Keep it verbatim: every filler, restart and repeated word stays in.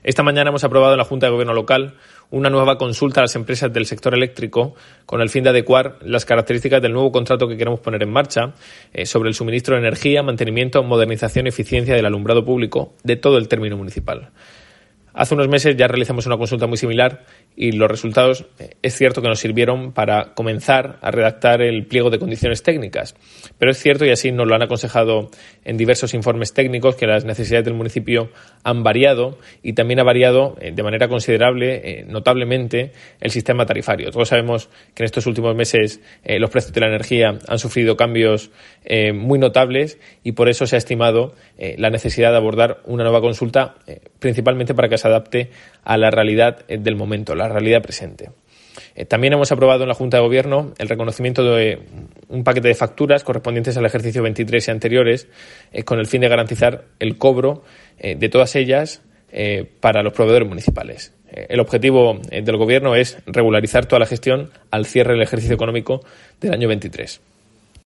Esta mañana hemos aprobado en la Junta de Gobierno local una nueva consulta a las empresas del sector eléctrico con el fin de adecuar las características del nuevo contrato que queremos poner en marcha eh, sobre el suministro de energía, mantenimiento, modernización y eficiencia del alumbrado público de todo el término municipal. Hace unos meses ya realizamos una consulta muy similar y los resultados eh, es cierto que nos sirvieron para comenzar a redactar el pliego de condiciones técnicas. Pero es cierto, y así nos lo han aconsejado en diversos informes técnicos, que las necesidades del municipio han variado y también ha variado eh, de manera considerable, eh, notablemente, el sistema tarifario. Todos sabemos que en estos últimos meses eh, los precios de la energía han sufrido cambios eh, muy notables y por eso se ha estimado eh, la necesidad de abordar una nueva consulta, eh, principalmente para que se adapte a la realidad eh, del momento, la realidad presente. Eh, también hemos aprobado en la Junta de Gobierno el reconocimiento de un paquete de facturas correspondientes al ejercicio veintitrés y anteriores eh, con el fin de garantizar el cobro eh, de todas ellas eh, para los proveedores municipales. Eh, el objetivo eh, del Gobierno es regularizar toda la gestión al cierre del ejercicio económico del año veintitrés.